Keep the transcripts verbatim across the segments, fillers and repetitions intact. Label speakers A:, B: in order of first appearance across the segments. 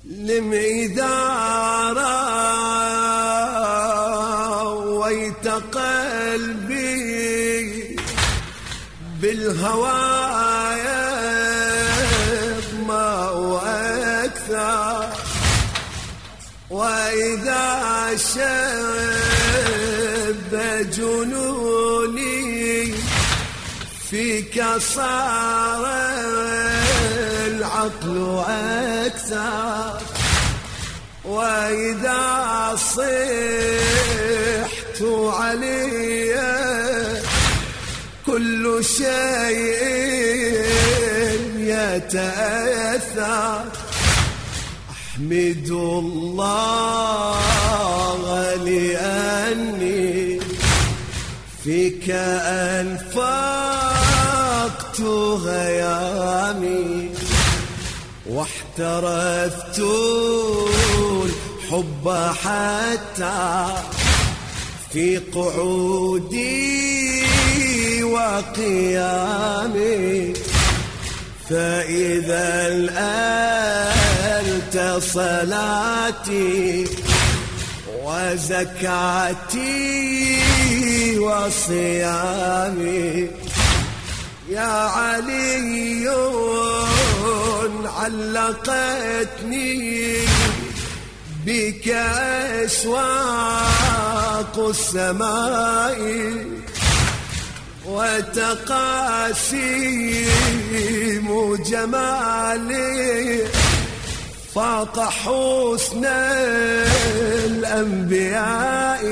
A: لمئذا رويت قلبي بالهوايا ما وأكثر، وإذا شب جنوني فيك صار العقل أكثر، وإذا صحت علي كل شيء يتأثر. أحمد الله لأني فيك أنفقت غيامي، واحترفت الحب حتى في قعودي وقيامي. فإذا الآلت صلاتي وزكاتي وصيامي، يا علي علقتني بك أشواق السماء، وتقاسيم جمالي فاق حسن الأنبياء.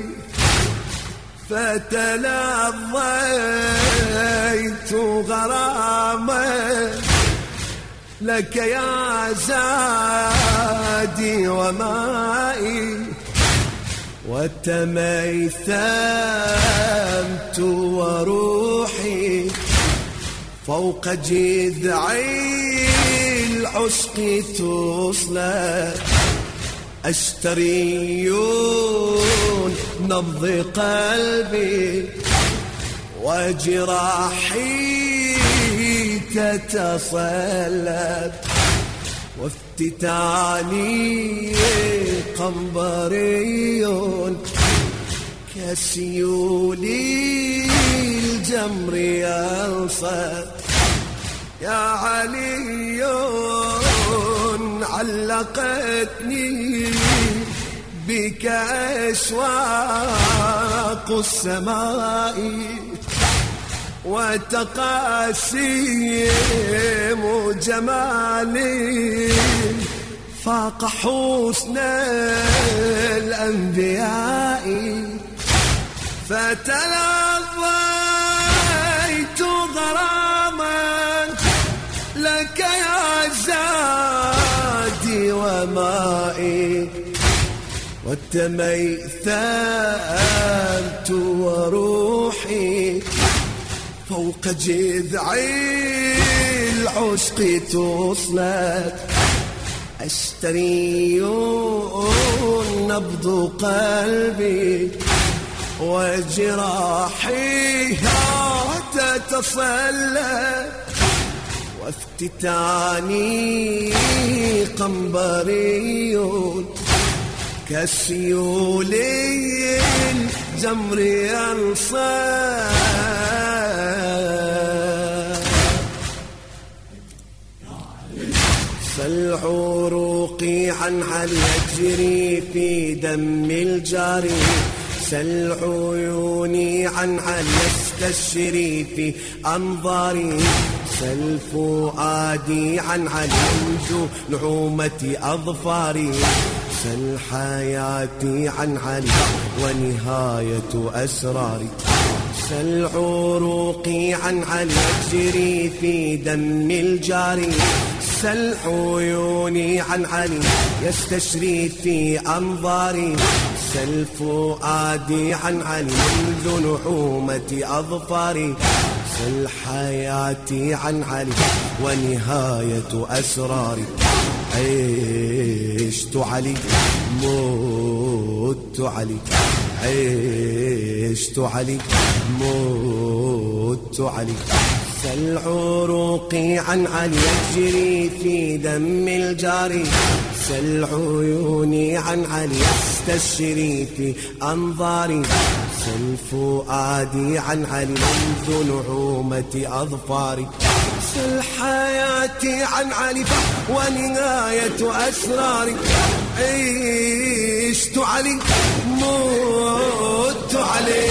A: فتلظيت غراما لك يا زادي ومائي، وتميثمت وروحي فوق جذعي العشق تصلى. أشتريون نبض قلبي وجراحي تتصلب، وافتتاني قنبري كسيول الجمر ينصب. يا علي علقتني بك أشواق السماء، وتقاسيم جمالي فاق حسن الأنبياء. فتلظيت غراما لك يا زادي ومائي، وتميثمت وروحي فوق جذعي العشق تصلت. أشتري نبض قلبي وجراحي تتصلب، وافتتاني قنبري كسيول الجمر ينصب. فالعروقي عن حل يجري في دم الجاري، سل عيوني عن حل يستشري في أنظاري، سل فؤادي عن حل ينجو نعومة أظفاري، سل حياتي عن حل ونهاية أسراري. سل عروقي عن حل يجري في دم الجاري، سل عيوني عن علي يستشري في أنظاري، سل فؤادي عن علي منذ نحومة أظفاري، سل حياتي عن علي ونهاية أسراري. عشت علي مت علي، عشت علي مت علي، سل عروقي عن علي يجري في دم الجاري، سل عيوني عن علي يستشري في أنظاري، سل فؤادي عن علي منذ نعومة أظفاري، سل حياتي عن علي ونهاية أسراري، عشت علي مت علي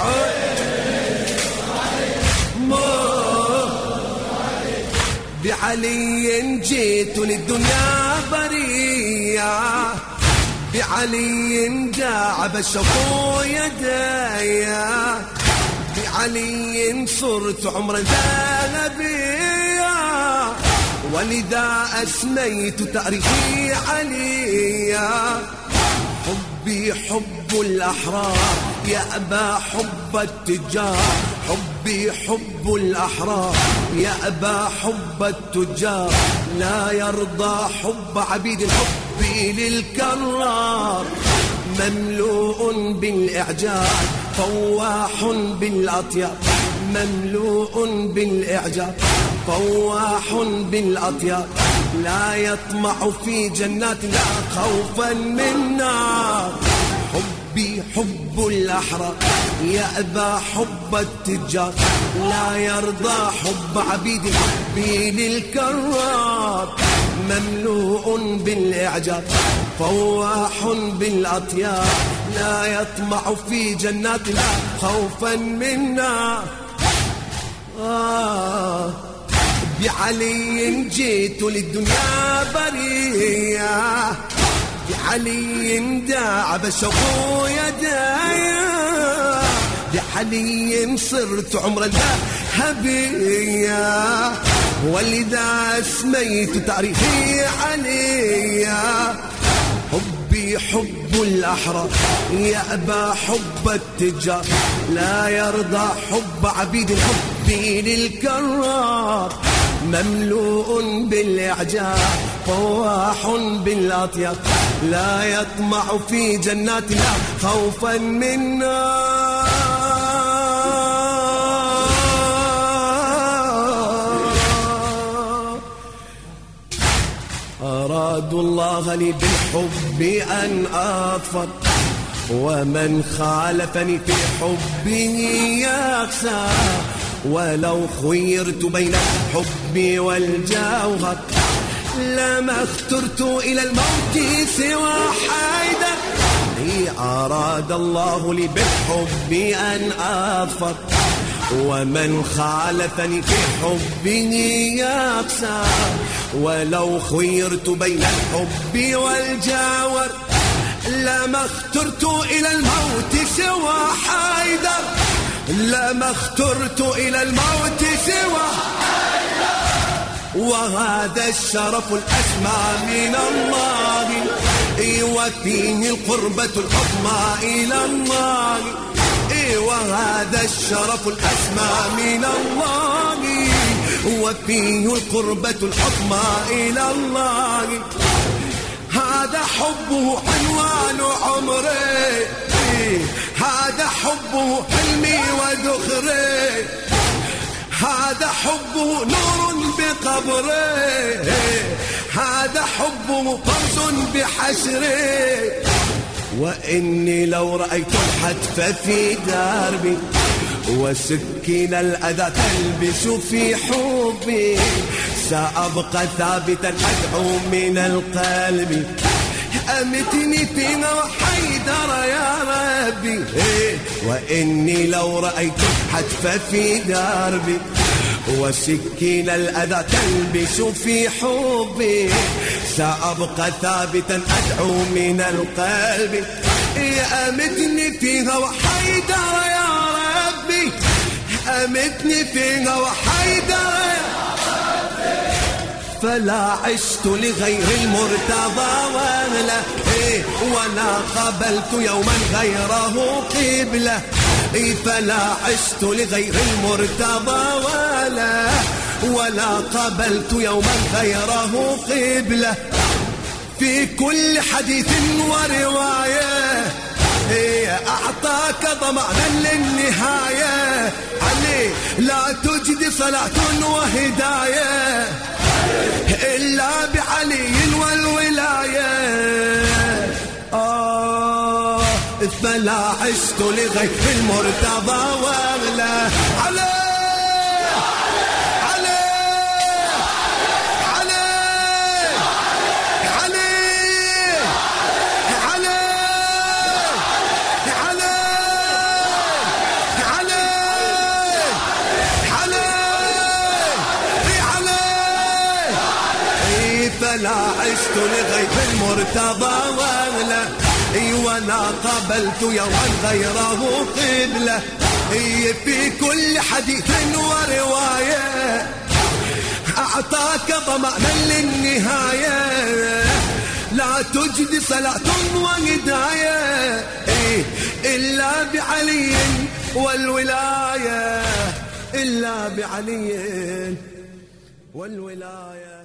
A: بعلي جيت للدنيا بريا، بعلي داعب الشوق يدايا، بعلي صرت عمرا ذهبيا، ولذا أسميت تاريخي عليا. حبي حب الأحرار يأبى حب التجار، حبي حب الأحرار يأبى حب التجار، لا يرضى حب عبيد، حبي للكرار مملوء بالإعجاب فواح بالأطياب، مملوء بالإعجاب فواح بالأطياب، لا يطمع في جنات لا خوفا من نار. حبي حب الأحرار يأبى حب التجار، لا يرضى حب عبيد، حبي للكرار مملوء بالإعجاب فواح بالأطياب، لا يطمع في جنات لا خوفا منا. آه بعلي جيت للدنيا بريا، بعلي داعب الشوق يدايا، بعلي صرت عمرا ذهبيا، ولذا اسميت تاريخي عليا. حبي حب الأحرار يأبى حب التجار، لا يرضى حب عبيد، حبي للكرار مملوء بالإعجاب فواح بالأطياب، لا يطمع في جنات لا خوفا منا. أرادوا الله لي بالحب أن أظفر، ومن خالفني في حبه يخسر، ولو خيرت بين الحب والجوهر لما اخترت إلى الموت سوى حيدر. أراد الله لي بالحب أن أظفر، ومن خالفني في حبه يخسر، ولو خيرت بين الحب والجوار لما اخترت إلى الموت سوى حيدر، لما اخترت إلى الموت سوى حيدر. وهذا الشرف الأسمى من الله، وفيه القربة العظمى إلى الله، وهذا الشرف الأسمى من الله، وفيه القربة العظمى إلى الله. هذا حبه عنوان عمري، هذا حبه حلمي وذخري، هذا حبه نور بقبري، هذا حبه فوز بحشري. وإني لو رأيت الحتف في دربي، وسكين الأذى تلبس في حبي، سأبقى ثابتا أدعو من القلب، أمتني فينا وحيدر يا ربي. وإني لو رأيت الحتف في دربي، وسكين الأذى تلبس في حبي، سأبقى ثابتا أدعو من القلب، أمتني فيها وحيدر يا ربي، أمتني فيها وحيدر يا ربي. فلا عشت لغير المرتضى ولا إيه، ولا قبلت يوما غيره قبلة، إيه فلا عشت لغير المرتضى ولا ولا قبلت يوما غيره قبلة. في كل حديث ورواية إيه أعطاك ضمانا للنهاية علي لا تجدي صلاة وهداية إلا بعلي والولاية. آه فلا عشت لغير المرتضى واغلى علي فلا عشت لغير المرتضى واغلى اي ولا قبلت يوما غيره قبلة اي في كل حديث ورواية اعطاك ضمانا للنهاية لا تجدي صلاة وهداية اي الا بعلي والولاية الا بعلي والولاية.